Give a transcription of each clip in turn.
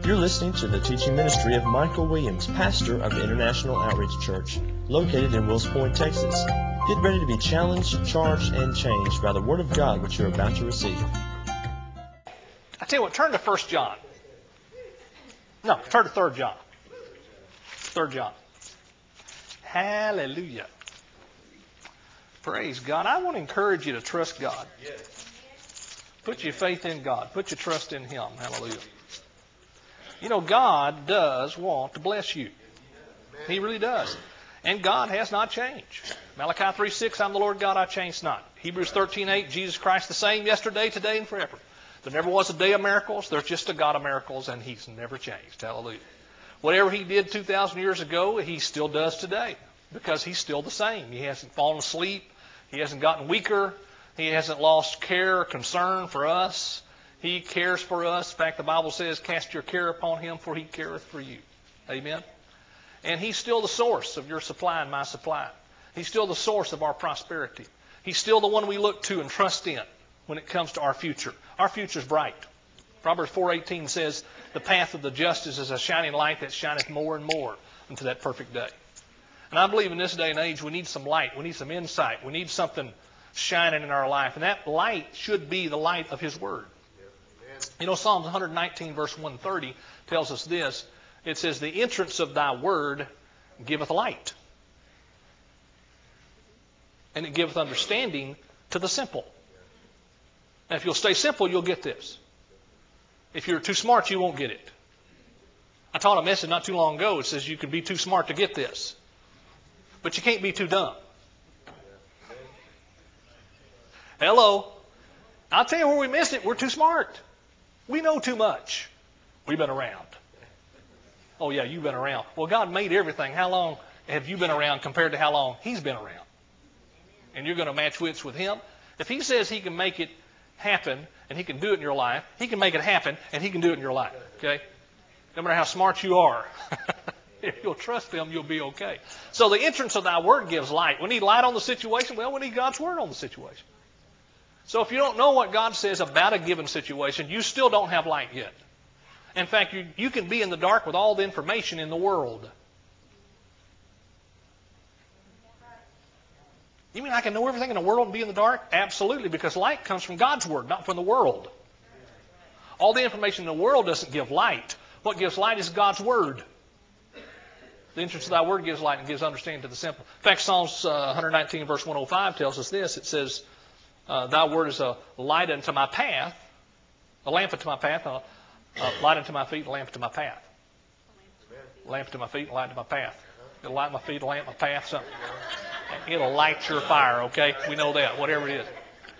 You're listening to the teaching ministry of Michael Williams, pastor of the International Outreach Church, located in Wills Point, Texas. Get ready to be challenged, charged, and changed by the Word of God which you're about to receive. I tell you what, turn to 1 John. No, turn to 3 John. 3 John. Hallelujah. Praise God. I want to encourage you to trust God. Put your faith in God. Put your trust in Him. Hallelujah. You know, God does want to bless you. He really does. And God has not changed. Malachi 3:6, I'm the Lord God, I change not. Hebrews 13:8, Jesus Christ the same yesterday, today, and forever. There never was a day of miracles. There's just a God of miracles, and He's never changed. Hallelujah. Whatever He did 2,000 years ago, He still does today, because He's still the same. He hasn't fallen asleep. He hasn't gotten weaker. He hasn't lost care or concern for us. He cares for us. In fact, the Bible says, cast your care upon Him, for He careth for you. Amen? And He's still the source of your supply and my supply. He's still the source of our prosperity. He's still the one we look to and trust in when it comes to our future. Our future's bright. Proverbs 4:18 says, the path of the just is as a shining light that shineth more and more unto that perfect day. And I believe in this day and age we need some light. We need some insight. We need something shining in our life. And that light should be the light of His Word. You know, Psalms 119 verse 130 tells us this. It says, the entrance of thy word giveth light, and it giveth understanding to the simple. Now, if you'll stay simple, you'll get this. If you're too smart, you won't get it. I taught a message not too long ago. It says you can be too smart to get this, but you can't be too dumb. Hello. I'll tell you where we miss it. We're too smart. We know too much. We've been around. Oh, yeah, you've been around. Well, God made everything. How long have you been around compared to how long He's been around? And you're going to match wits with Him? If He says He can make it happen and He can do it in your life, He can make it happen and He can do it in your life. Okay? No matter how smart you are, if you'll trust Him, you'll be okay. So the entrance of thy word gives light. We need light on the situation. Well, we need God's word on the situation. So if you don't know what God says about a given situation, you still don't have light yet. In fact, you can be in the dark with all the information in the world. You mean I can know everything in the world and be in the dark? Absolutely, because light comes from God's Word, not from the world. All the information in the world doesn't give light. What gives light is God's Word. The entrance of thy word gives light and gives understanding to the simple. In fact, Psalms 119 verse 105 tells us this. It says, thy word is a light unto my path, a lamp unto my path, a light unto my feet, a lamp unto my path. A lamp unto my feet, a light unto my path. It'll light my feet, a lamp my path, something. It'll light your fire, okay? We know that, whatever it is.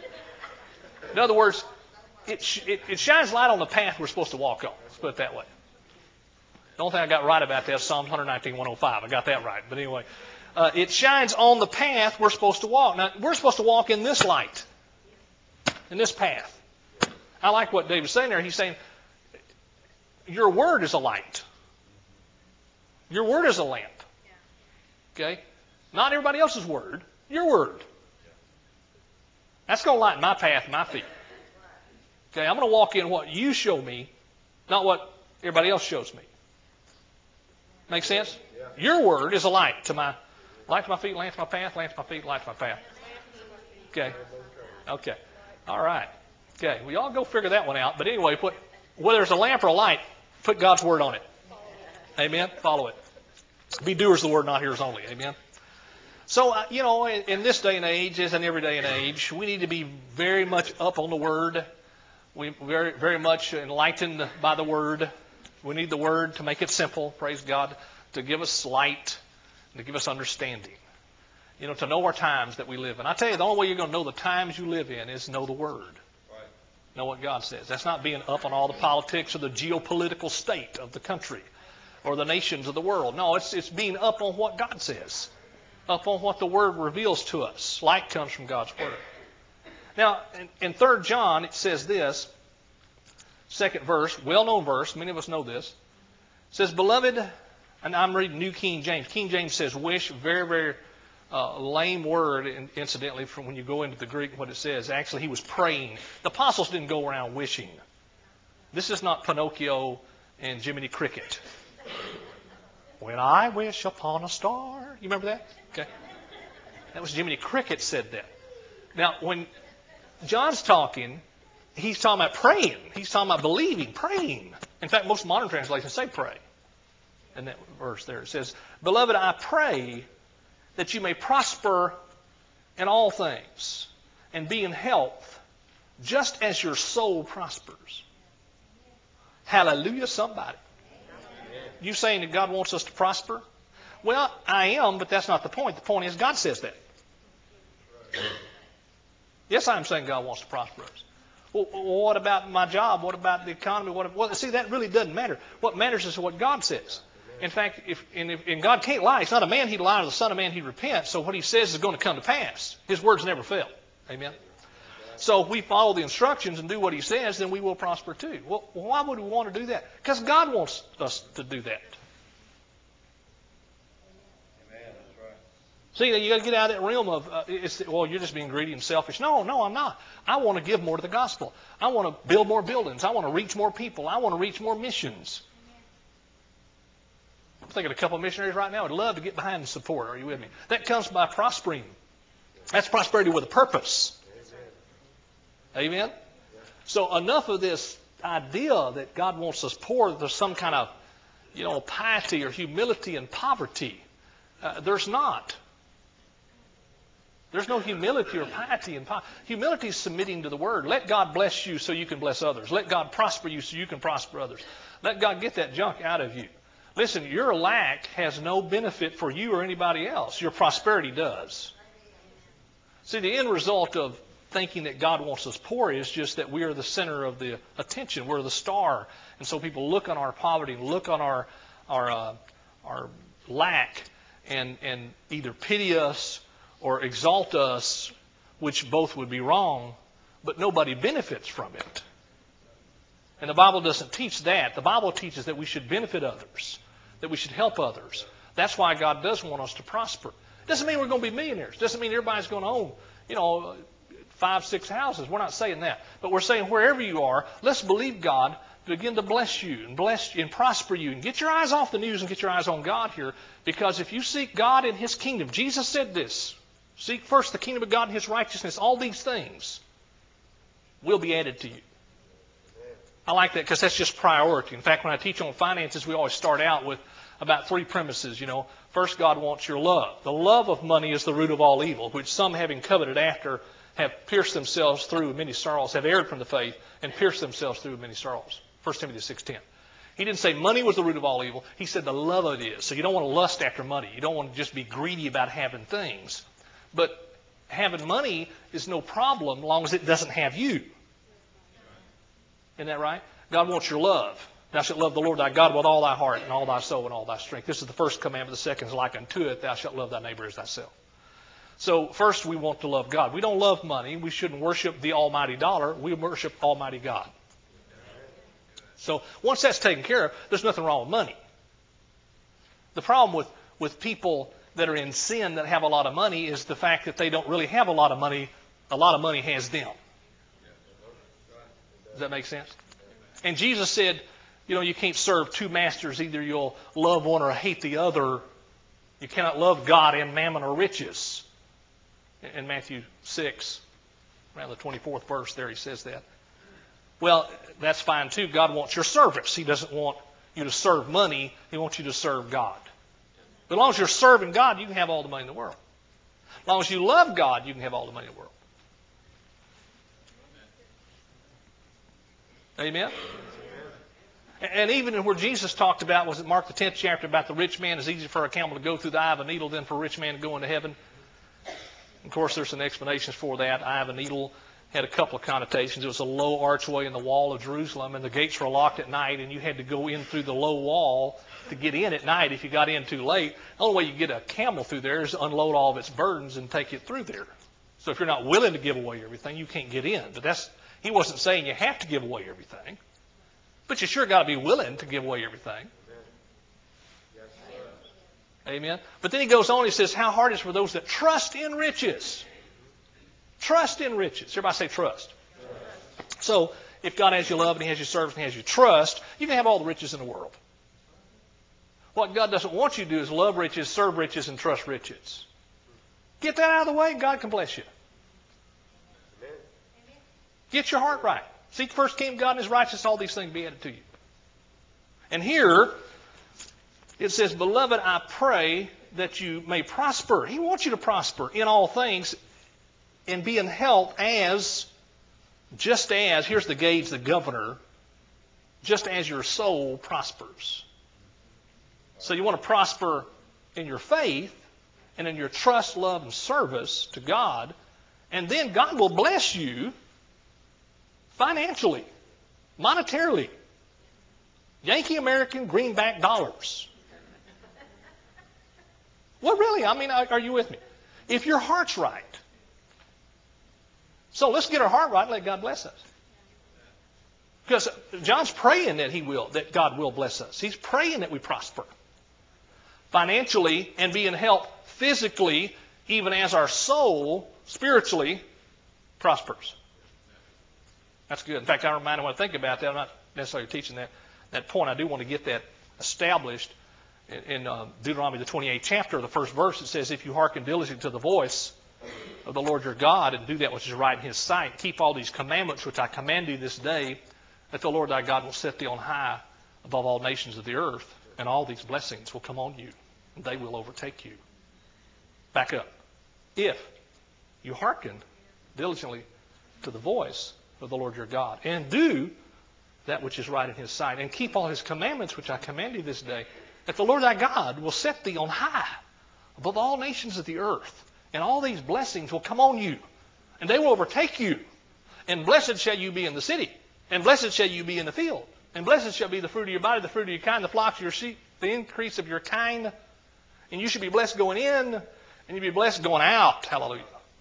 In other words, it shines light on the path we're supposed to walk on. Let's put it that way. The only thing I got right about that is Psalms 119, 105. I got that right. But anyway, it shines on the path we're supposed to walk. Now, we're supposed to walk in this light, in this path. I like what David's saying there. He's saying, your word is a light. Your word is a lamp. Okay? Not everybody else's word. Your word. That's going to lighten my path, my feet. Okay? I'm going to walk in what you show me, not what everybody else shows me. Make sense? Your word is a light to my feet, lamp to my path, lamp to my feet, light to my path. Okay? Okay. All right. Okay. We all go figure that one out. But anyway, whether it's a lamp or a light, put God's word on it. Amen? Follow it. Be doers of the word, not hearers only. Amen? So, you know, in this day and age, as in every day and age, we need to be very much up on the word. We very, very much enlightened by the word. We need the word to make it simple, praise God, to give us light, to give us understanding. You know, to know our times that we live in. I tell you, the only way you're going to know the times you live in is know the word. Know what God says. That's not being up on all the politics or the geopolitical state of the country or the nations of the world. No, it's being up on what God says, up on what the Word reveals to us. Light comes from God's Word. Now, in 3 John, it says this, second verse, well-known verse, many of us know this. It says, beloved, and I'm reading New King James. King James says wish, very, very lame word, incidentally, from when you go into the Greek, what it says. Actually, he was praying. The apostles didn't go around wishing. This is not Pinocchio and Jiminy Cricket. When I wish upon a star. You remember that? Okay. That was Jiminy Cricket said that. Now, when John's talking, he's talking about praying. He's talking about believing, praying. In fact, most modern translations say pray. In that verse there, it says, Beloved, I pray that you may prosper in all things and be in health, just as your soul prospers. Hallelujah, somebody. You saying that God wants us to prosper? Well, I am, but that's not the point. The point is God says that. Yes, I'm saying God wants to prosper us. Well, what about my job? What about the economy? Well, see, that really doesn't matter. What matters is what God says. In fact, if God can't lie. He's not a man he'd lie, or the son of man he'd repent. So what he says is going to come to pass. His words never fail. Amen? So if we follow the instructions and do what he says, then we will prosper too. Well, why would we want to do that? Because God wants us to do that. See, you got to get out of that realm of, you're just being greedy and selfish. No, I'm not. I want to give more to the gospel. I want to build more buildings. I want to reach more people. I want to reach more missions. I'm thinking of a couple of missionaries right now. I'd love to get behind and support. Are you with me? That comes by prospering. That's prosperity with a purpose. Amen? So enough of this idea that God wants us poor, there's some kind of, piety or humility and poverty. There's not. There's no humility or piety and poverty. Humility is submitting to the Word. Let God bless you so you can bless others. Let God prosper you so you can prosper others. Let God get that junk out of you. Listen, your lack has no benefit for you or anybody else. Your prosperity does. See, the end result of thinking that God wants us poor is just that we are the center of the attention. We're the star. And so people look on our poverty, look on our lack, and either pity us or exalt us, which both would be wrong, but nobody benefits from it. And the Bible doesn't teach that. The Bible teaches that we should benefit others, that we should help others. That's why God does want us to prosper. Doesn't mean we're going to be millionaires. Doesn't mean everybody's going to own, 5, 6 houses. We're not saying that. But we're saying wherever you are, let's believe God to begin to bless you and prosper you. And get your eyes off the news and get your eyes on God here. Because if you seek God and His kingdom, Jesus said this, seek first the kingdom of God and His righteousness, all these things will be added to you. I like that because that's just priority. In fact, when I teach on finances, we always start out with about 3 premises. First, God wants your love. The love of money is the root of all evil, which some, having coveted after, have pierced themselves through with many sorrows, have erred from the faith, and pierced themselves through with many sorrows. 1 Timothy 6:10. He didn't say money was the root of all evil. He said the love of it is. So you don't want to lust after money. You don't want to just be greedy about having things. But having money is no problem as long as it doesn't have you. Isn't that right? God wants your love. Thou shalt love the Lord thy God with all thy heart and all thy soul and all thy strength. This is the first commandment. The second is like unto it. Thou shalt love thy neighbor as thyself. So first we want to love God. We don't love money. We shouldn't worship the almighty dollar. We worship Almighty God. So once that's taken care of, there's nothing wrong with money. The problem with people that are in sin that have a lot of money is the fact that they don't really have a lot of money. A lot of money has them. Does that make sense? And Jesus said, you can't serve 2 masters. Either you'll love one or hate the other. You cannot love God and mammon or riches. In Matthew 6, around the 24th verse there, he says that. Well, that's fine too. God wants your service. He doesn't want you to serve money. He wants you to serve God. But as long as you're serving God, you can have all the money in the world. As long as you love God, you can have all the money in the world. Amen? And even where Jesus talked about, was it Mark the 10th chapter, about the rich man, it's easier for a camel to go through the eye of a needle than for a rich man to go into heaven. Of course, there's some explanations for that. Eye of a needle had a couple of connotations. It was a low archway in the wall of Jerusalem, and the gates were locked at night, and you had to go in through the low wall to get in at night if you got in too late. The only way you get a camel through there is to unload all of its burdens and take it through there. So if you're not willing to give away everything, you can't get in. But he wasn't saying you have to give away everything. But you sure got to be willing to give away everything. Amen. But then he goes on, he says, how hard it is for those that trust in riches. Trust in riches. Everybody say trust. So if God has your love and He has your service and He has your trust, you can have all the riches in the world. What God doesn't want you to do is love riches, serve riches, and trust riches. Get that out of the way and God can bless you. Get your heart right. Seek first the kingdom of God and His righteousness, all these things be added to you. And here, it says, Beloved, I pray that you may prosper. He wants you to prosper in all things and be in health just as, here's the gauge, the governor, just as your soul prospers. So you want to prosper in your faith and in your trust, love, and service to God, and then God will bless you financially, monetarily. Yankee American greenback dollars. Well, really, I mean, are you with me? If your heart's right. So let's get our heart right and let God bless us. Because John's praying that God will bless us. He's praying that we prosper financially and be in health physically, even as our soul spiritually prospers. That's good. In fact, I remind when I think about that, I'm not necessarily teaching that point. I do want to get that established. In Deuteronomy, the 28th chapter, the first verse, it says, If you hearken diligently to the voice of the Lord your God, and do that which is right in His sight, keep all these commandments which I command you this day, that the Lord thy God will set thee on high above all nations of the earth, and all these blessings will come on you, and they will overtake you. Back up. If you hearken diligently to the voice of the Lord your God, and do that which is right in His sight, and keep all His commandments which I command you this day, that the Lord thy God will set thee on high above all nations of the earth, and all these blessings will come on you, and they will overtake you. And blessed shall you be in the city, and blessed shall you be in the field, and blessed shall be the fruit of your body, the fruit of your kind, the flocks of your sheep, the increase of your kind. And you should be blessed going in, and you'll be blessed going out. Hallelujah.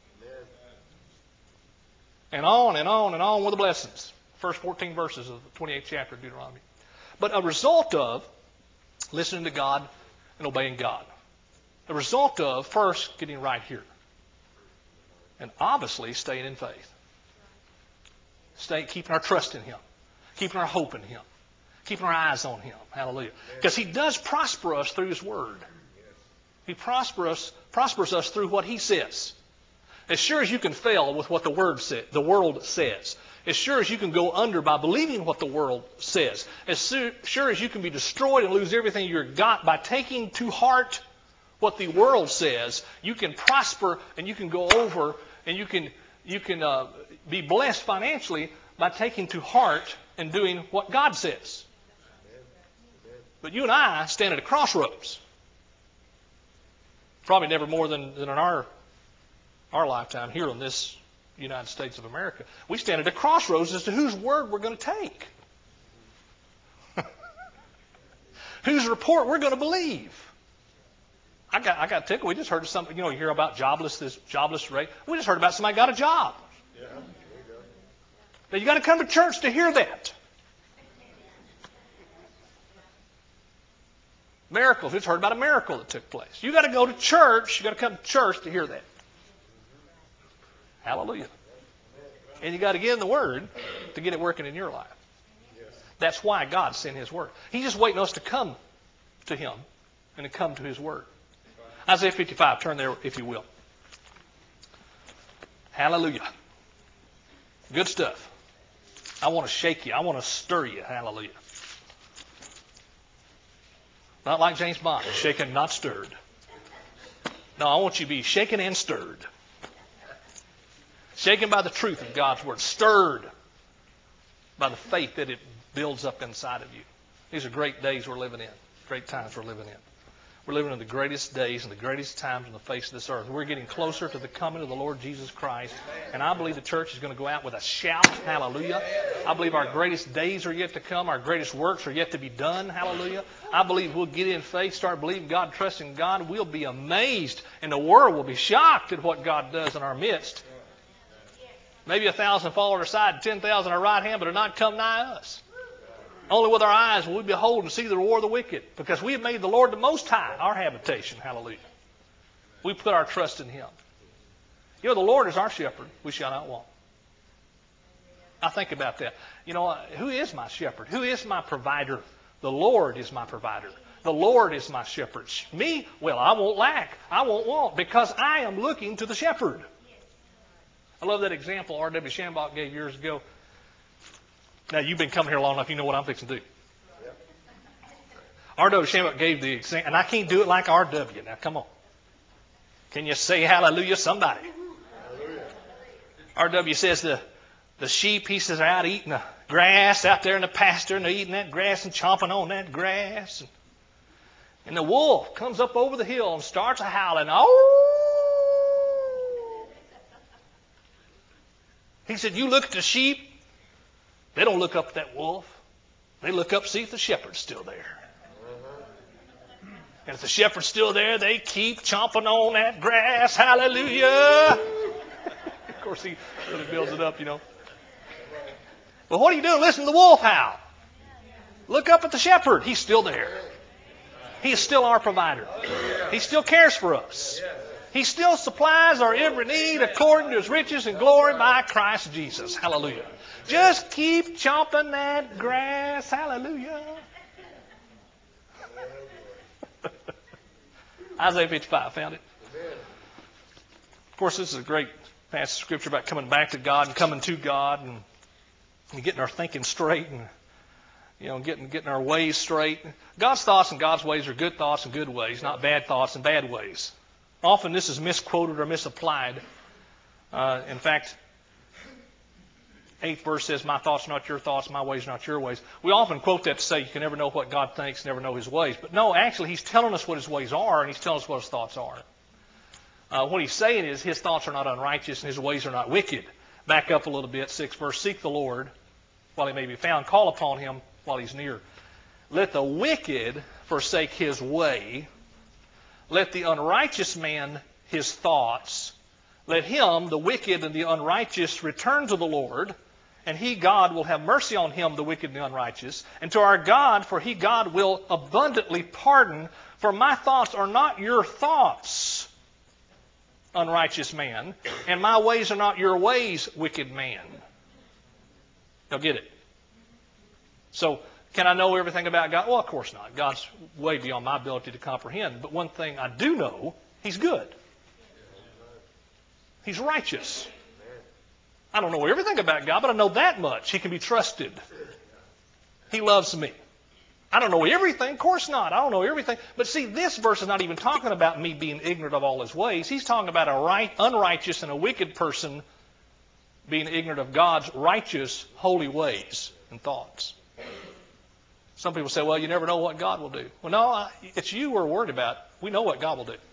And on and on and on with the blessings. First 14 verses of the 28th chapter of Deuteronomy. But a result of listening to God and obeying God. The result of, first, getting right here. And obviously, staying in faith. Keeping our trust in Him. Keeping our hope in Him. Keeping our eyes on Him. Hallelujah. Because He does prosper us through His Word. He prospers us through what He says. As sure as you can fail with what the world says. As sure as you can go under by believing what the world says. As sure as you can be destroyed and lose everything you've got by taking to heart what the world says, you can prosper and you can go over and you can be blessed financially by taking to heart and doing what God says. But you and I stand at a crossroads. Probably never more than in our lifetime here in this United States of America. We stand at a crossroads as to whose word we're going to take. Whose report we're going to believe. I got tickled. We just heard something, you hear about this jobless rate. We just heard about somebody got a job. Yeah, there you go. Now you got to come to church to hear that. Miracles. We just heard about a miracle that took place. You got to go to church. You got to come to church to hear that. Hallelujah. And you got to get in the Word to get it working in your life. That's why God sent His Word. He's just waiting us to come to Him and to come to His Word. Isaiah 55, turn there if you will. Hallelujah. Good stuff. I want to shake you. I want to stir you. Hallelujah. Not like James Bond, shaken, not stirred. No, I want you to be shaken and stirred. Shaken by the truth of God's Word. Stirred by the faith that it builds up inside of you. These are great days we're living in. Great times we're living in. We're living in the greatest days and the greatest times on the face of this earth. We're getting closer to the coming of the Lord Jesus Christ. And I believe the church is going to go out with a shout. Hallelujah. I believe our greatest days are yet to come. Our greatest works are yet to be done. Hallelujah. I believe we'll get in faith, start believing God, trusting God. We'll be amazed and the world will be shocked at what God does in our midst. Maybe 1,000 fall on our side and 10,000 on our right hand, but are not come nigh us. Only with our eyes will we behold and see the reward of the wicked, because we have made the Lord the Most High our habitation. Hallelujah. We put our trust in Him. The Lord is our shepherd. We shall not want. I think about that. You know, who is my shepherd? Who is my provider? The Lord is my provider. The Lord is my shepherd. Me, well, I won't lack. I won't want because I am looking to the shepherd. I love that example R.W. Shambach gave years ago. Now, you've been coming here long enough, you know what I'm fixing to do. R.W. Shambach gave the example, and I can't do it like R.W. Now, come on. Can you say hallelujah, somebody? R.W. says the sheep, he says, are out eating the grass out there in the pasture, and they're eating that grass and chomping on that grass. And the wolf comes up over the hill and starts howling. Oh! He said, you look at the sheep, they don't look up at that wolf. They look up, see if the shepherd's still there. And if the shepherd's still there, they keep chomping on that grass. Hallelujah! Of course, he really builds it up, you know. But what are you doing? Listen to the wolf howl. Look up at the shepherd. He's still there. He is still our provider. He still cares for us. He still supplies our every need according to His riches and glory by Christ Jesus. Hallelujah. Just keep chomping that grass. Hallelujah. Isaiah 55, found it? Of course, this is a great passage of Scripture about coming back to God and coming to God and getting our thinking straight and, you know, getting our ways straight. God's thoughts and God's ways are good thoughts and good ways, not bad thoughts and bad ways. Often this is misquoted or misapplied. In fact, 8th verse says, my thoughts are not your thoughts, my ways are not your ways. We often quote that to say you can never know what God thinks, never know His ways. But no, actually, He's telling us what His ways are, and He's telling us what His thoughts are. What He's saying is His thoughts are not unrighteous, and His ways are not wicked. Back up a little bit, 6th verse, seek the Lord while He may be found, call upon Him while He's near. Let the wicked forsake his way. Let the unrighteous man his thoughts. Let him, the wicked and the unrighteous, return to the Lord, and He, God, will have mercy on him, the wicked and the unrighteous. And to our God, for He, God, will abundantly pardon. For my thoughts are not your thoughts, unrighteous man, and my ways are not your ways, wicked man. Now get it. So, can I know everything about God? Well, of course not. God's way beyond my ability to comprehend. But one thing I do know, He's good. He's righteous. I don't know everything about God, but I know that much. He can be trusted. He loves me. I don't know everything. Of course not. I don't know everything. But see, this verse is not even talking about me being ignorant of all His ways. He's talking about a unrighteous and a wicked person being ignorant of God's righteous, holy ways and thoughts. Some people say, well, you never know what God will do. Well, no, it's you we're worried about. We know what God will do.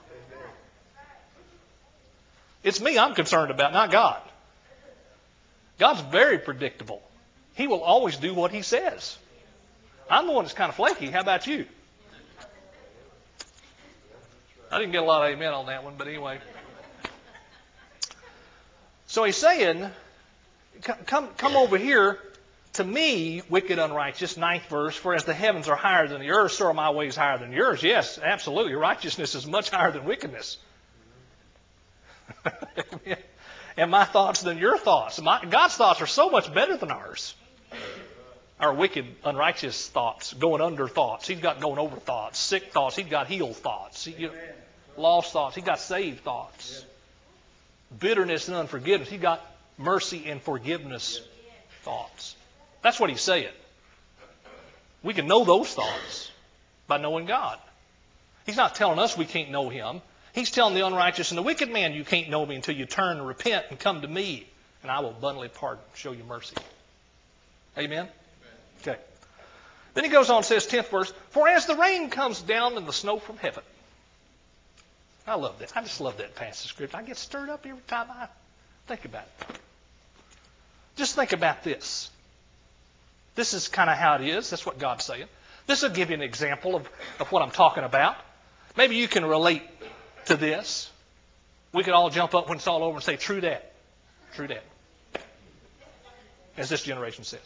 It's me I'm concerned about, not God. God's very predictable. He will always do what He says. I'm the one that's kind of flaky. How about you? I didn't get a lot of amen on that one, but anyway. So he's saying, come over here to me, wicked, unrighteous, 9th verse, for as the heavens are higher than the earth, so are my ways higher than yours. Yes, absolutely. Righteousness is much higher than wickedness. And my thoughts than your thoughts. God's thoughts are so much better than ours. Our wicked, unrighteous thoughts, going under thoughts. He's got going over thoughts. Sick thoughts. He's got healed thoughts. Lost thoughts. He's got saved thoughts. Bitterness and unforgiveness. He's got mercy and forgiveness thoughts. That's what he's saying. We can know those thoughts by knowing God. He's not telling us we can't know Him. He's telling the unrighteous and the wicked man, you can't know me until you turn and repent and come to me, and I will abundantly pardon, show you mercy. Amen? Okay. Then he goes on and says, 10th verse, for as the rain comes down and the snow from heaven. I love that. I just love that passage of Scripture. I get stirred up every time I think about it. Just think about this. This is kind of how it is. That's what God's saying. This will give you an example of what I'm talking about. Maybe you can relate to this. We could all jump up when it's all over and say, true that. True that. As this generation says.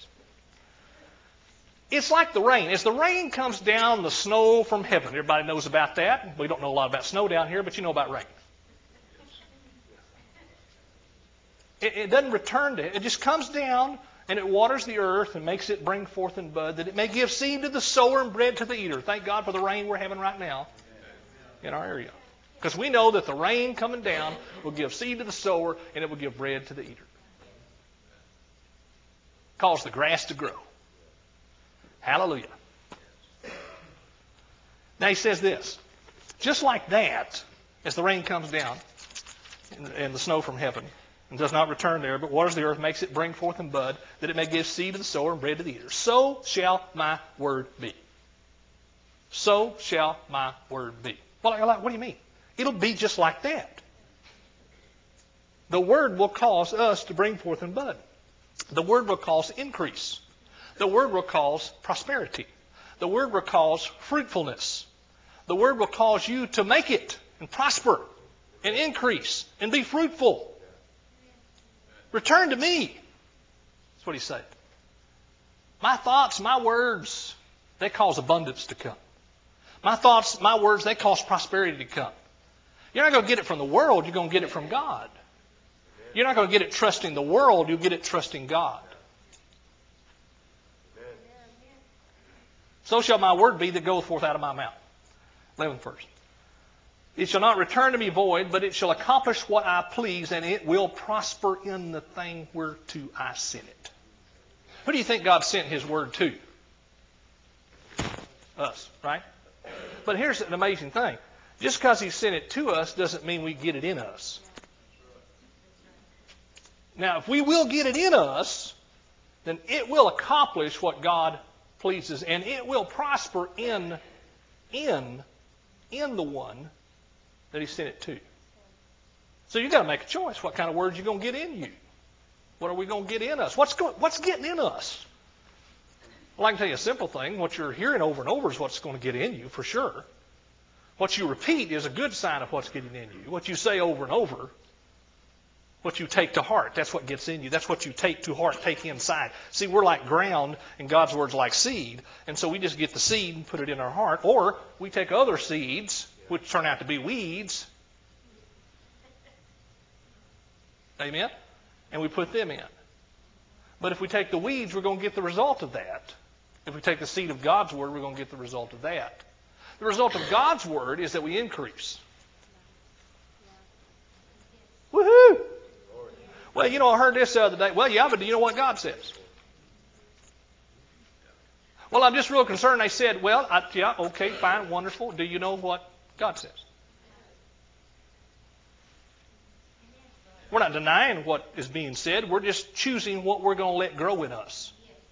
It's like the rain. As the rain comes down, the snow from heaven. Everybody knows about that. We don't know a lot about snow down here, but you know about rain. It doesn't return to it. It just comes down and it waters the earth and makes it bring forth and bud, that it may give seed to the sower and bread to the eater. Thank God for the rain we're having right now in our area. Because we know that the rain coming down will give seed to the sower and it will give bread to the eater. Cause the grass to grow. Hallelujah. Now he says this. Just like that, as the rain comes down and the snow from heaven, and does not return there, but waters the earth, makes it bring forth and bud, that it may give seed to the sower and bread to the eater. So shall my word be. So shall my word be. Well, what do you mean? It'll be just like that. The word will cause us to bring forth and bud. The word will cause increase. The word will cause prosperity. The word will cause fruitfulness. The word will cause you to make it and prosper and increase and be fruitful. Return to me. That's what he's saying. My thoughts, my words, they cause abundance to come. My thoughts, my words, they cause prosperity to come. You're not going to get it from the world. You're going to get it from God. You're not going to get it trusting the world. You'll get it trusting God. So shall my word be that goeth forth out of my mouth. 11th verse. It shall not return to me void, but it shall accomplish what I please, and it will prosper in the thing whereto I sent it. Who do you think God sent His word to? Us, right? But here's an amazing thing. Just because He sent it to us doesn't mean we get it in us. Now, if we will get it in us, then it will accomplish what God pleases, and it will prosper in the one that He sent it to. So you've got to make a choice. What kind of words you're going to get in you? What are we going to get in us? What's getting in us? Well, I can tell you a simple thing. What you're hearing over and over is what's going to get in you, for sure. What you repeat is a good sign of what's getting in you. What you say over and over, what you take to heart, that's what gets in you. That's what you take to heart, take inside. See, we're like ground, and God's word's like seed. And so we just get the seed and put it in our heart. Or we take other seeds, which turn out to be weeds. Amen? And we put them in. But if we take the weeds, we're going to get the result of that. If we take the seed of God's word, we're going to get the result of that. The result of God's word is that we increase. Woohoo! Well, I heard this the other day. Well, yeah, but do you know what God says? Well, I'm just real concerned. They said, well, yeah, okay, fine, wonderful. Do you know what God says? We're not denying what is being said. We're just choosing what we're going to let grow in us.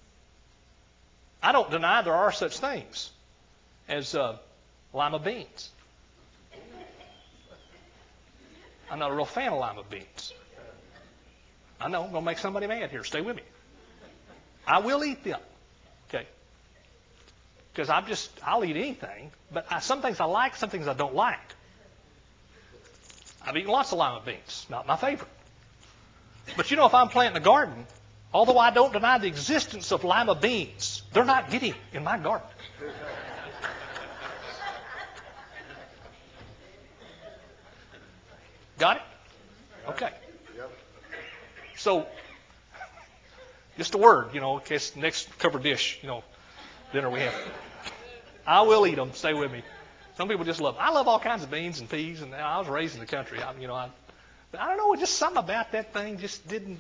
I don't deny there are such things as lima beans. I'm not a real fan of lima beans. I know, I'm going to make somebody mad here. Stay with me. I will eat them. Okay? Because I'll eat anything. But some things I like, some things I don't like. I've eaten lots of lima beans. Not my favorite. But if I'm planting a garden, although I don't deny the existence of lima beans, they're not getting in my garden. Got it? Okay. So, just a word, in case next covered dish, dinner we have. I will eat them. Stay with me. Some people just love them. I love all kinds of beans and peas, and I was raised in the country. I don't know, just something about that thing just didn't,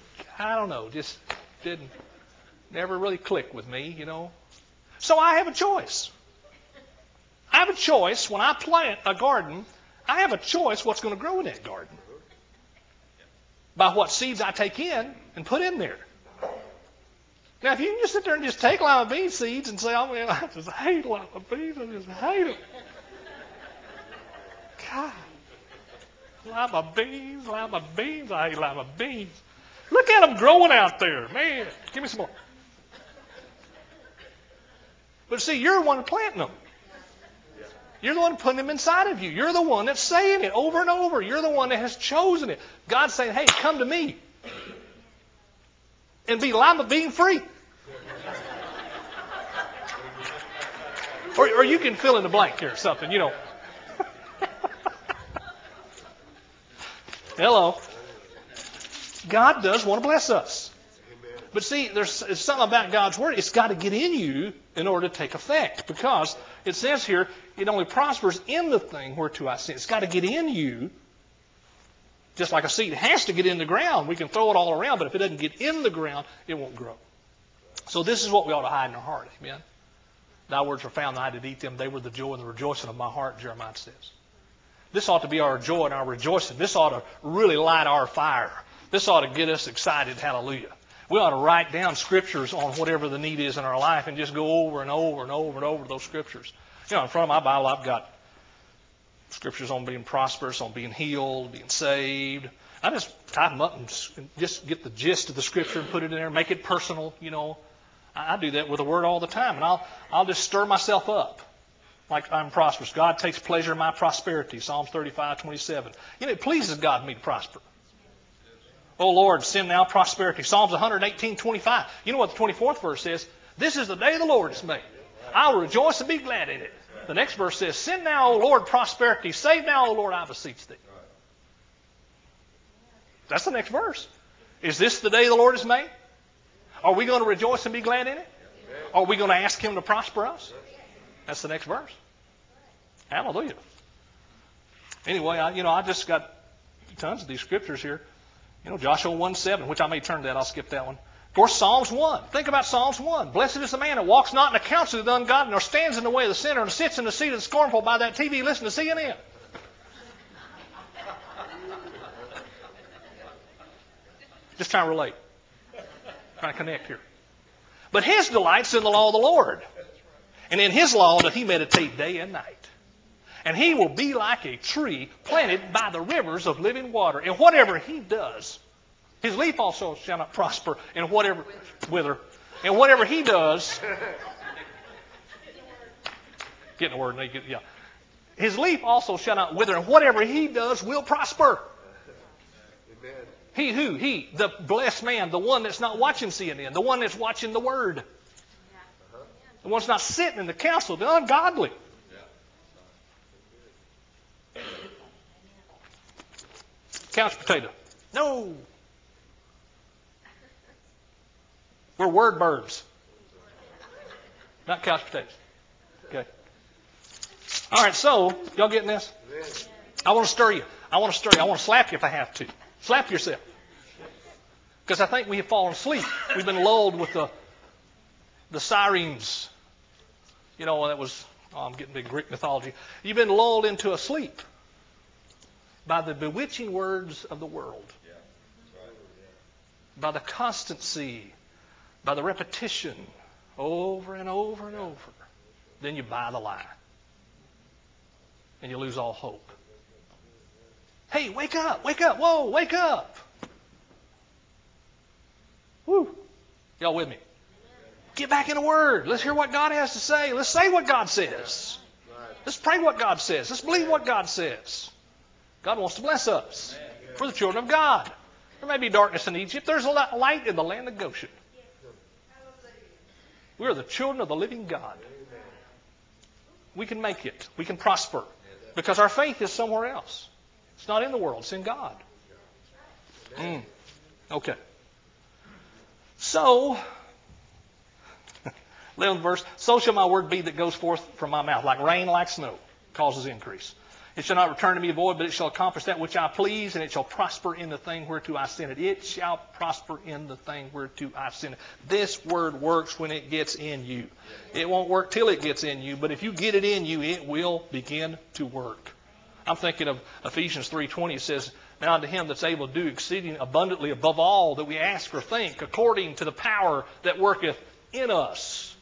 never really click with me, So I have a choice. I have a choice. When I plant a garden, I have a choice what's going to grow in that garden. By what seeds I take in and put in there. Now, if you can just sit there and just take lima bean seeds and say, oh, man, I just hate lima beans. I just hate them. God. Lima beans, I hate lima beans. Look at them growing out there. Man, give me some more. But see, you're the one planting them. You're the one putting them inside of you. You're the one that's saying it over and over. You're the one that has chosen it. God's saying, hey, come to me. And be lima bean free. Or you can fill in the blank here or something, Hello. God does want to bless us. But see, there's something about God's Word. It's got to get in you in order to take effect. Because it says here, it only prospers in the thing whereto I send. It's got to get in you. Just like a seed has to get in the ground. We can throw it all around, but if it doesn't get in the ground, it won't grow. So this is what we ought to hide in our heart. Amen. Thy words were found, and I did eat them. They were the joy and the rejoicing of my heart, Jeremiah says. This ought to be our joy and our rejoicing. This ought to really light our fire. This ought to get us excited. Hallelujah. We ought to write down scriptures on whatever the need is in our life and just go over and over and over and over those scriptures. You know, in front of my Bible, I've got scriptures on being prosperous, on being healed, being saved. I just type them up and just get the gist of the scripture and put it in there, make it personal, you know. I do that with the Word all the time, and I'll just stir myself up like I'm prosperous. God takes pleasure in my prosperity, Psalms 35:27. You know, it pleases God for me to prosper. Oh, Lord, send now prosperity. Psalms 118:25. You know what the 24th verse says? This is the day the Lord has made. I will rejoice and be glad in it. The next verse says, send now, O Lord, prosperity. Save now, O Lord, I beseech thee. That's the next verse. Is this the day the Lord has made? Are we going to rejoice and be glad in it? Are we going to ask Him to prosper us? That's the next verse. Hallelujah. Anyway, I just got tons of these scriptures here. You know, Joshua 1:7, which I may turn to that. I'll skip that one. Of course, Psalms 1. Think about Psalms 1. Blessed is the man that walks not in the counsel of the ungodly, nor stands in the way of the sinner, nor sits in the seat of the scornful. By that TV, listen to CNN. Just trying to relate. Trying to connect here. But his delight's in the law of the Lord. And in His law doth he meditate day and night. And he will be like a tree planted by the rivers of living water. And whatever he does, his leaf also shall not prosper, and whatever wither. And whatever he does, getting the word naked, yeah. His leaf also shall not wither, and whatever he does will prosper. Amen. He who? He, the blessed man, the one that's not watching CNN, the one that's watching the Word. The one that's not sitting in the counsel of the ungodly. Couch potato. No. We're word birds. Not couch potatoes. Okay. All right, so, y'all getting this? I want to stir you. I want to slap you if I have to. Slap yourself. Because I think we have fallen asleep. We've been lulled with the sirens. You know, that was, I'm getting big Greek mythology. You've been lulled into a sleep by the bewitching words of the world. By the constancy, by the repetition, over and over and over. Then you buy the lie. And you lose all hope. Hey, wake up, whoa, wake up. Woo. Y'all with me? Get back in the Word. Let's hear what God has to say. Let's say what God says. Let's pray what God says. Let's believe what God says. God wants to bless us. For the children of God. There may be darkness in Egypt. There's a light in the land of Goshen. We are the children of the living God. We can make it. We can prosper. Because our faith is somewhere else. It's not in the world. It's in God. Okay. So, 11th verse, so shall my word be that goes forth from my mouth, like rain, like snow, causes increase. It shall not return to me void, but it shall accomplish that which I please, and it shall prosper in the thing whereto I send it. It shall prosper in the thing whereto I send it. This word works when it gets in you. It won't work till it gets in you, but if you get it in you, it will begin to work. I'm thinking of Ephesians 3:20. It says, now unto him that's able to do exceeding abundantly above all that we ask or think, according to the power that worketh in us.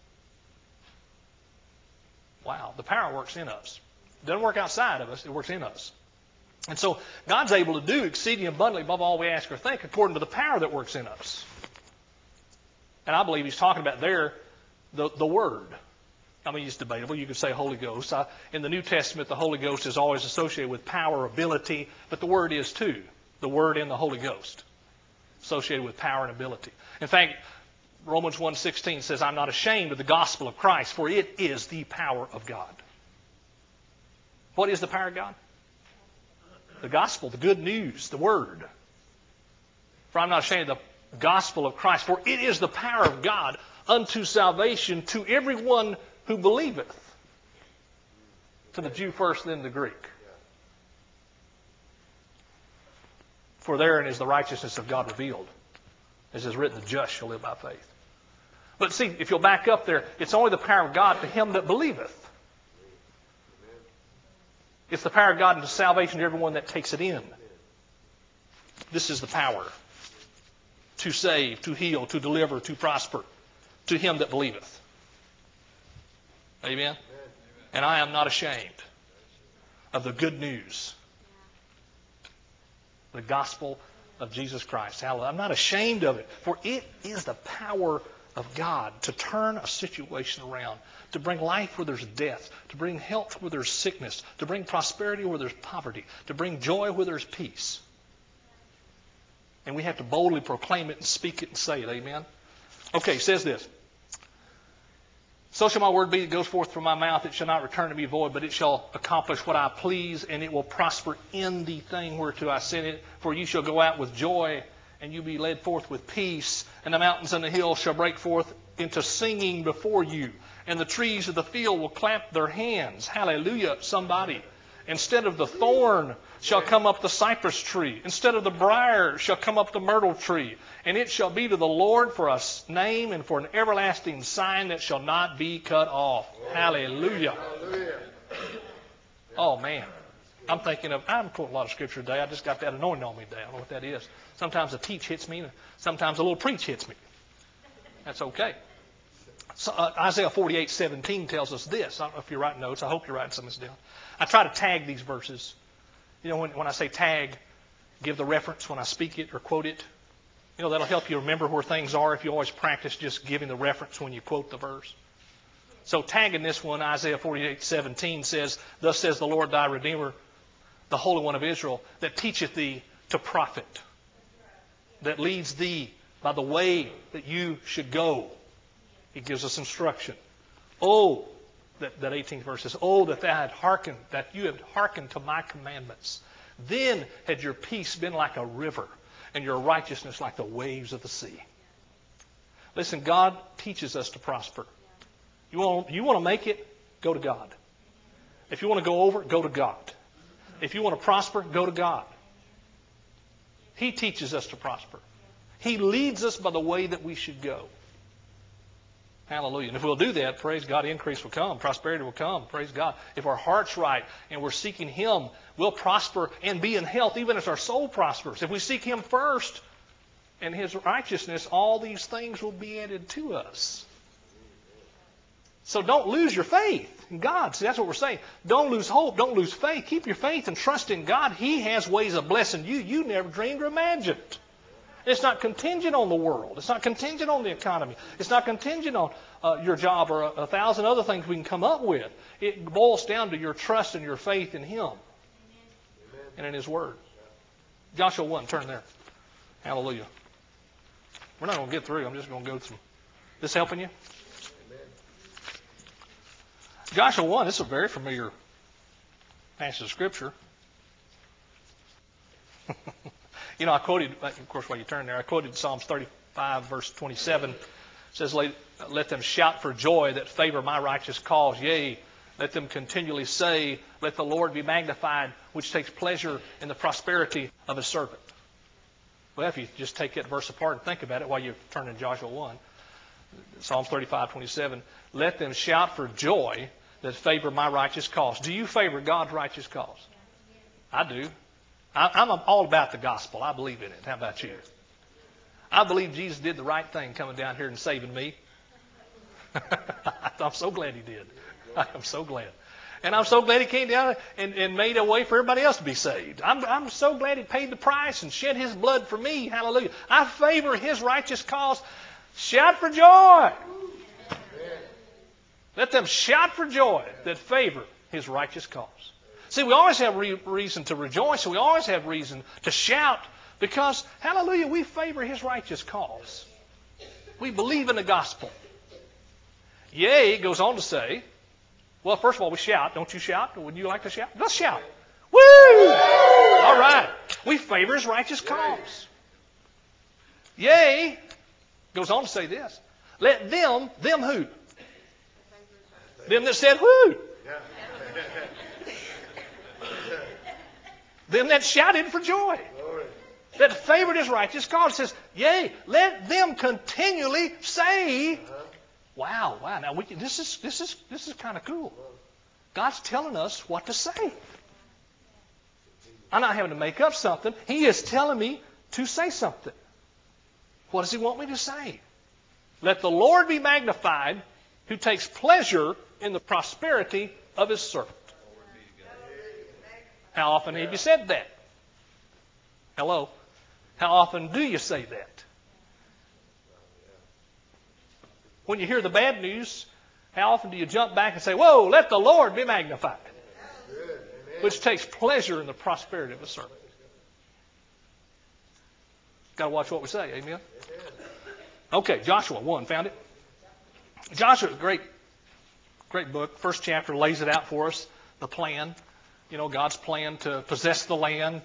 Wow, the power works in us. It doesn't work outside of us, it works in us. And so God's able to do exceeding abundantly above all we ask or think according to the power that works in us. And I believe he's talking about there the Word. I mean, it's debatable. You could say Holy Ghost. In the New Testament, the Holy Ghost is always associated with power, ability, but the Word is too. The Word and the Holy Ghost. Associated with power and ability. In fact, Romans 1:16 says, I'm not ashamed of the gospel of Christ, for it is the power of God. What is the power of God? The gospel, the good news, the Word. For I'm not ashamed of the gospel of Christ, for it is the power of God unto salvation to everyone who believeth. To the Jew first, then the Greek. For therein is the righteousness of God revealed. As is written, the just shall live by faith. But see, if you'll back up there, it's only the power of God to him that believeth. It's the power of God unto salvation to everyone that takes it in. This is the power to save, to heal, to deliver, to prosper, to him that believeth. Amen? And I am not ashamed of the good news, the gospel of Jesus Christ. Hallelujah. I'm not ashamed of it, for it is the power of God to turn a situation around, to bring life where there's death, to bring health where there's sickness, to bring prosperity where there's poverty, to bring joy where there's peace. And we have to boldly proclaim it and speak it and say it. Amen? Okay, it says this. So shall my word be that goes forth from my mouth. It shall not return to me void, but it shall accomplish what I please, and it will prosper in the thing whereto I sent it. For you shall go out with joy, and you be led forth with peace. And the mountains and the hills shall break forth into singing before you. And the trees of the field will clap their hands. Hallelujah, somebody. Instead of the thorn shall come up the cypress tree. Instead of the briar shall come up the myrtle tree. And it shall be to the Lord for a name and for an everlasting sign that shall not be cut off. Hallelujah. Oh, man. I'm quoting a lot of scripture today. I just got that anointing on me today. I don't know what that is. Sometimes a teach hits me. Sometimes a little preach hits me. That's okay. So, Isaiah 48:17 tells us this. I don't know if you're writing notes. I hope you're writing some of this down. I try to tag these verses. You know, when I say tag, give the reference when I speak it or quote it. You know, that'll help you remember where things are if you always practice just giving the reference when you quote the verse. So tagging this one, Isaiah 48:17 says, Thus says the Lord thy Redeemer, the Holy One of Israel, that teacheth thee to profit, that leads thee by the way that you should go. He gives us instruction. Oh, that 18th verse says, Oh, that you had hearkened to my commandments. Then had your peace been like a river, and your righteousness like the waves of the sea. Listen, God teaches us to prosper. You want to make it? Go to God. If you want to go over, go to God. If you want to prosper, go to God. He teaches us to prosper. He leads us by the way that we should go. Hallelujah. And if we'll do that, praise God, increase will come. Prosperity will come. Praise God. If our heart's right and we're seeking Him, we'll prosper and be in health even as our soul prospers. If we seek Him first and His righteousness, all these things will be added to us. So don't lose your faith in God. See, that's what we're saying. Don't lose hope. Don't lose faith. Keep your faith and trust in God. He has ways of blessing you you never dreamed or imagined. It's not contingent on the world. It's not contingent on the economy. It's not contingent on your job or a thousand other things we can come up with. It boils down to your trust and your faith in Him and in His Word. Joshua 1, turn there. Hallelujah. We're not going to get through. I'm just going to go through. This helping you? Joshua 1, this is a very familiar passage of Scripture. You know, I quoted, of course, while you turn there, I quoted Psalms 35, verse 27. It says, Let them shout for joy that favor my righteous cause. Yea, let them continually say, Let the Lord be magnified, which takes pleasure in the prosperity of His servant. Well, if you just take that verse apart and think about it while you turn in Joshua 1, Psalms 35, 27, let them shout for joy that favor my righteous cause. Do you favor God's righteous cause? I do. I'm all about the gospel. I believe in it. How about you? I believe Jesus did the right thing coming down here and saving me. I'm so glad He did. I'm so glad. And I'm so glad He came down and made a way for everybody else to be saved. I'm so glad He paid the price and shed His blood for me. Hallelujah. I favor His righteous cause. Shout for joy. Let them shout for joy that favor His righteous cause. See, we always have reason to rejoice, and we always have reason to shout because, hallelujah, we favor His righteous cause. We believe in the gospel. Yea, it goes on to say, well, first of all, we shout. Don't you shout? Would you like to shout? Let's shout. Woo! All right. We favor His righteous cause. Yea, goes on to say this. Let them who? Them that said who? Them that shouted for joy. That favored his righteous God says, yea, let them continually say, wow. Now this is kind of cool. God's telling us what to say. I'm not having to make up something. He is telling me to say something. What does he want me to say? Let the Lord be magnified, who takes pleasure in the prosperity of his servant. How often have you said that? Hello? How often do you say that? When you hear the bad news, how often do you jump back and say, whoa, let the Lord be magnified, which takes pleasure in the prosperity of his servant? Got to watch what we say, amen? Okay, Joshua 1, found it? Joshua, great book. First chapter lays it out for us, the plan. You know, God's plan to possess the land,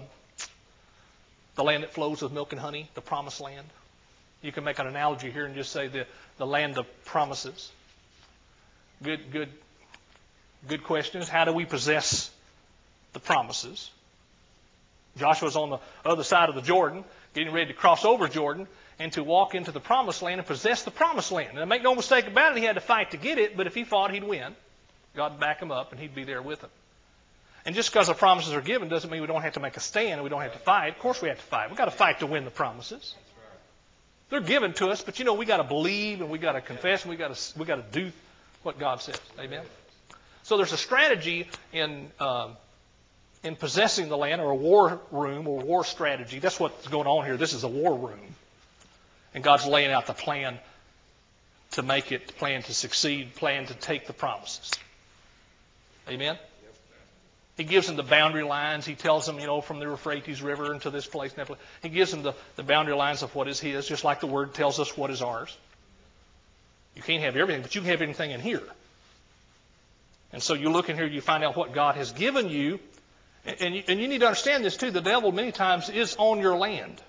the land that flows with milk and honey, the promised land. You can make an analogy here and just say the land of promises. Good questions. How do we possess the promises? Joshua's on the other side of the Jordan, getting ready to cross over Jordan and to walk into the promised land and possess the promised land. And make no mistake about it, he had to fight to get it, but if he fought, he'd win. God would back him up, and he'd be there with him. And just because the promises are given doesn't mean we don't have to make a stand and we don't have to fight. Of course we have to fight. We've got to fight to win the promises. They're given to us, but you know, we got to believe and we got to confess and we got to do what God says. Amen. So there's a strategy in possessing the land, or a war room or war strategy. That's what's going on here. This is a war room. And God's laying out the plan to make it, plan to succeed, plan to take the promises. Amen? He gives them the boundary lines. He tells them, you know, from the Euphrates River into this place. He gives them the boundary lines of what is his, just like the Word tells us what is ours. You can't have everything, but you can have anything in here. And so you look in here, you find out what God has given you. And you need to understand this too. The devil many times is on your land,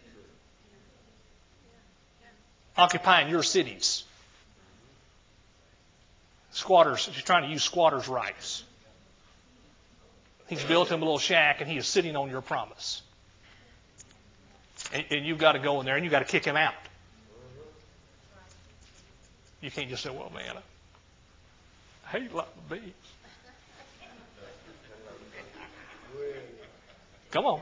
occupying your cities. Squatters, he's trying to use squatters' rights. He's built him a little shack and he is sitting on your promise. And you've got to go in there and you've got to kick him out. You can't just say, well, man, I hate like the bees. Come on.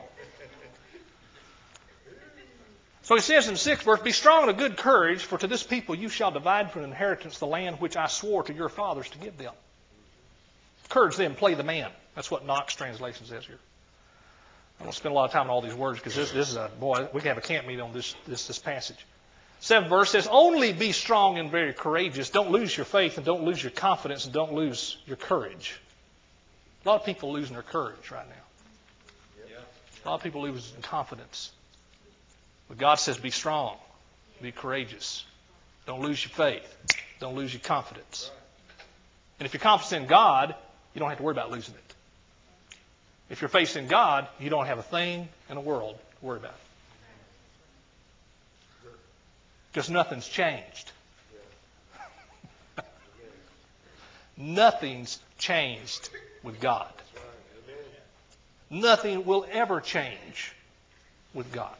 So he says in the 6th verse, be strong and of good courage, for to this people you shall divide for an inheritance the land which I swore to your fathers to give them. Encourage them, play the man. That's what Knox translation says here. I don't spend a lot of time on all these words because this is we can have a camp meeting on this passage. 7th verse says, only be strong and very courageous. Don't lose your faith and don't lose your confidence and don't lose your courage. A lot of people losing their courage right now. A lot of people losing confidence. But God says be strong, be courageous. Don't lose your faith. Don't lose your confidence. And if you're confident in God, you don't have to worry about losing it. If you're faith in God, you don't have a thing in the world to worry about. Because nothing's changed. Nothing's changed with God. Nothing will ever change with God.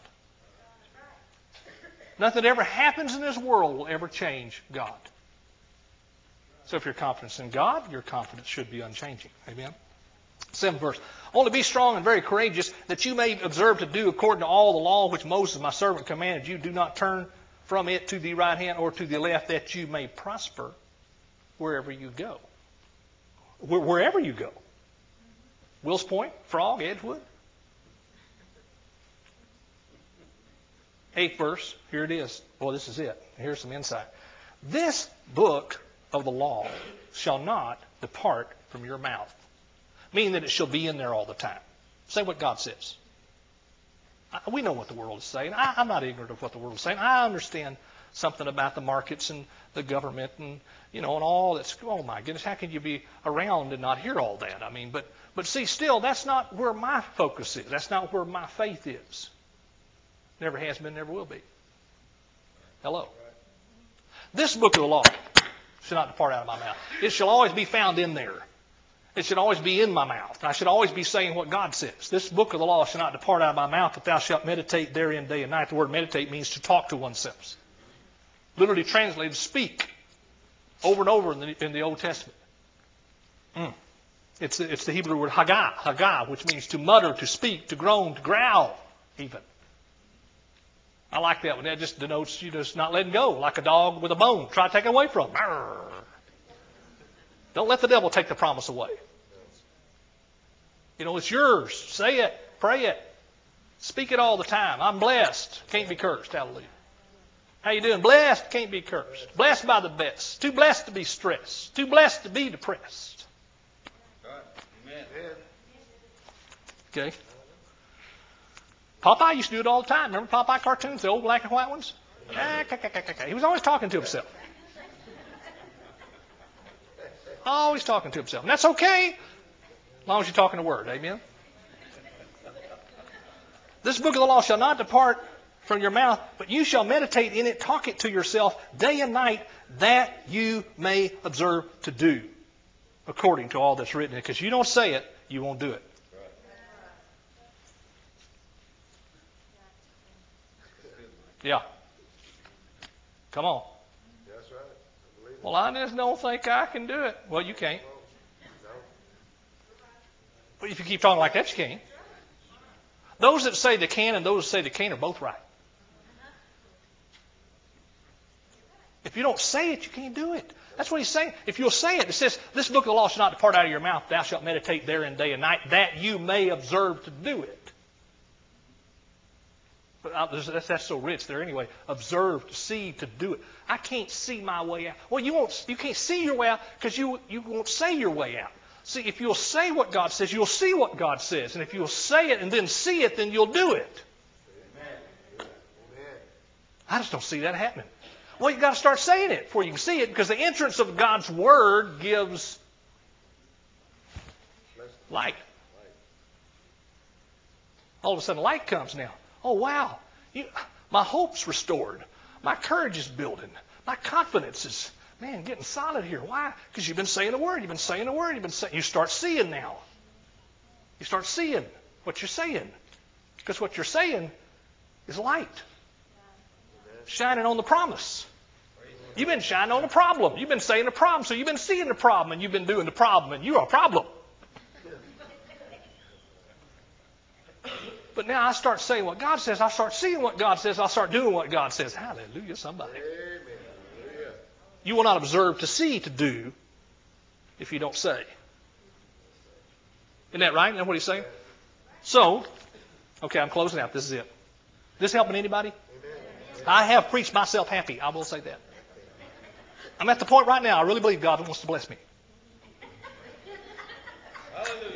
Nothing that ever happens in this world will ever change God. So if you're confident in God, your confidence should be unchanging. Amen? 7th verse. Only be strong and very courageous, that you may observe to do according to all the law which Moses my servant commanded you. Do not turn from it to the right hand or to the left, that you may prosper wherever you go. Wherever you go. Wills Point, Frog, Edgewood. 8th verse, here it is. Boy, this is it. Here's some insight. This book of the law shall not depart from your mouth. Meaning that it shall be in there all the time. Say what God says. We know what the world is saying. I'm not ignorant of what the world is saying. I understand something about the markets and the government and, you know, and all that's, oh my goodness, how can you be around and not hear all that? I mean, but see, still, that's not where my focus is. That's not where my faith is. Never has been, never will be. Hello. This book of the law shall not depart out of my mouth. It shall always be found in there. It should always be in my mouth. I should always be saying what God says. This book of the law shall not depart out of my mouth, but thou shalt meditate therein day and night. The word meditate means to talk to oneself. Literally translated, speak. Over and over in the Old Testament. It's the Hebrew word hagah, which means to mutter, to speak, to groan, to growl, even. I like that one. That just denotes you just not letting go, like a dog with a bone. Try to take it away from him. Don't let the devil take the promise away. You know, it's yours. Say it. Pray it. Speak it all the time. I'm blessed. Can't be cursed. Hallelujah. How you doing? Blessed. Can't be cursed. Blessed by the best. Too blessed to be stressed. Too blessed to be depressed. Amen. Okay. Popeye used to do it all the time. Remember Popeye cartoons, the old black and white ones? He was always talking to himself. Always talking to himself. And that's okay, as long as you're talking the word. Amen? This book of the law shall not depart from your mouth, but you shall meditate in it, talk it to yourself day and night, that you may observe to do according to all that's written. Because you don't say it, you won't do it. Yeah. Come on. That's right. Well, I just don't think I can do it. Well, you can't. But if you keep talking like that, you can't. Those that say they can and those that say they can't are both right. If you don't say it, you can't do it. That's what he's saying. If you'll say it, it says, this book of the law shall not depart out of your mouth. Thou shalt meditate therein day and night, that you may observe to do it. But that's so rich there anyway. Observe, to see, to do it. I can't see my way out. Well, you can't see your way out because you won't say your way out. See, if you'll say what God says, you'll see what God says. And if you'll say it and then see it, then you'll do it. Amen. I just don't see that happening. Well, you've got to start saying it before you can see it, because the entrance of God's Word gives light. All of a sudden, light comes now. Oh, wow. My hope's restored. My courage is building. My confidence is, getting solid here. Why? Because you've been saying the Word. You've been saying the Word. You start seeing now. You start seeing what you're saying. Because what you're saying is light. Shining on the promise. You've been shining on the problem. You've been saying the problem. So you've been seeing the problem, and you've been doing the problem, and you're a problem. But now I start saying what God says. I start seeing what God says. I start doing what God says. Hallelujah, somebody. Amen. You will not observe to see to do if you don't say. Isn't that right? Isn't that what he's saying? So, okay, I'm closing out. This is it. This helping anybody? I have preached myself happy. I will say that. I'm at the point right now, I really believe God wants to bless me. Hallelujah.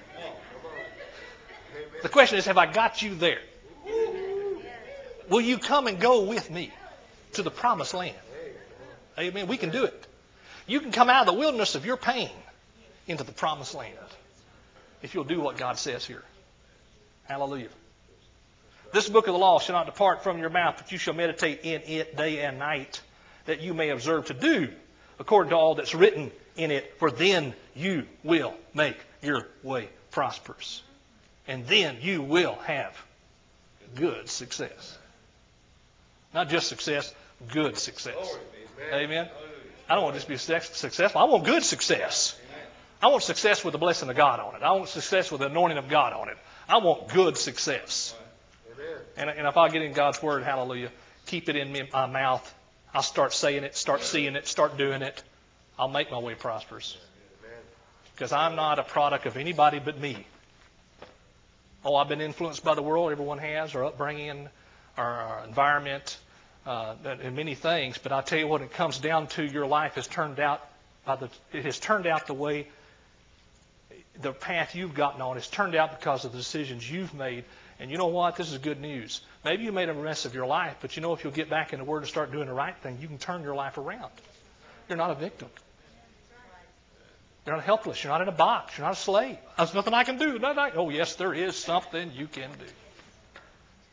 The question is, have I got you there? Will you come and go with me to the promised land? Amen. We can do it. You can come out of the wilderness of your pain into the promised land if you'll do what God says here. Hallelujah. This book of the law shall not depart from your mouth, but you shall meditate in it day and night, that you may observe to do according to all that's written in it, for then you will make your way prosperous. And then you will have good success. Not just success, good success. Amen. I don't want to just be successful. I want good success. I want success with the blessing of God on it. I want success with the anointing of God on it. I want good success. And if I get in God's Word, hallelujah, keep it in my mouth, I'll start saying it, start seeing it, start doing it. I'll make my way prosperous. Because I'm not a product of anybody but me. Oh, I've been influenced by the world. Everyone has, our upbringing, our environment, and many things. But I tell you what, it comes down to your life has turned out the way the path you've gotten on has turned out because of the decisions you've made. And you know what? This is good news. Maybe you made a mess of your life, but you know if you'll get back in the Word and start doing the right thing, you can turn your life around. You're not a victim. You're not helpless. You're not in a box. You're not a slave. There's nothing I can do. Oh, yes, there is something you can do.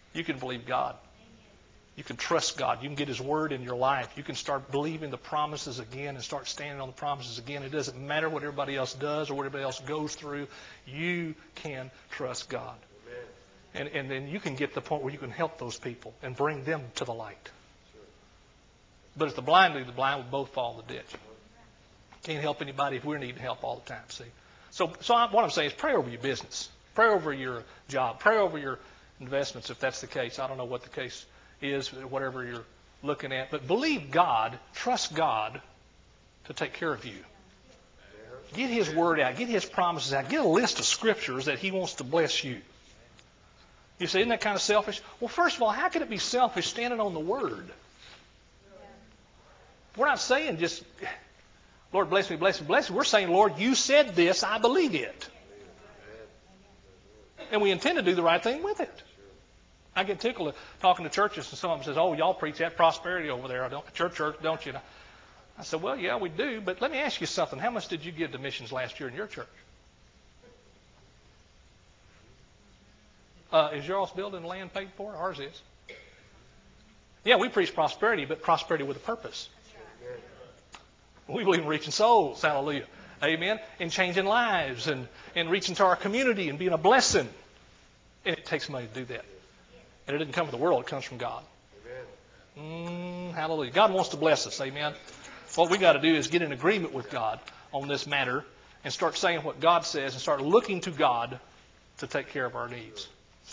You can believe God. You can trust God. You can get His Word in your life. You can start believing the promises again and start standing on the promises again. It doesn't matter what everybody else does or what everybody else goes through. You can trust God. And then you can get to the point where you can help those people and bring them to the light. But if the blind lead the blind, we'll both fall in the ditch. Can't help anybody if we're needing help all the time, see? So what I'm saying is pray over your business. Pray over your job. Pray over your investments if that's the case. I don't know what the case is, whatever you're looking at. But believe God, trust God to take care of you. Get His Word out. Get His promises out. Get a list of scriptures that He wants to bless you. You say, isn't that kind of selfish? Well, first of all, how can it be selfish standing on the Word? We're not saying just, Lord, bless me, bless me, bless me. We're saying, Lord, you said this, I believe it. And we intend to do the right thing with it. I get tickled talking to churches, and some of them says, oh, y'all preach that prosperity over there, church, don't you? I said, well, yeah, we do, but let me ask you something. How much did you give to missions last year in your church? Is y'all's building land paid for? Ours is. Yeah, we preach prosperity, but prosperity with a purpose. We believe in reaching souls, hallelujah. Amen. And changing lives and reaching to our community and being a blessing. And it takes money to do that. And it doesn't come from the world, it comes from God. Hallelujah. God wants to bless us, amen. What we got to do is get in agreement with God on this matter and start saying what God says and start looking to God to take care of our needs.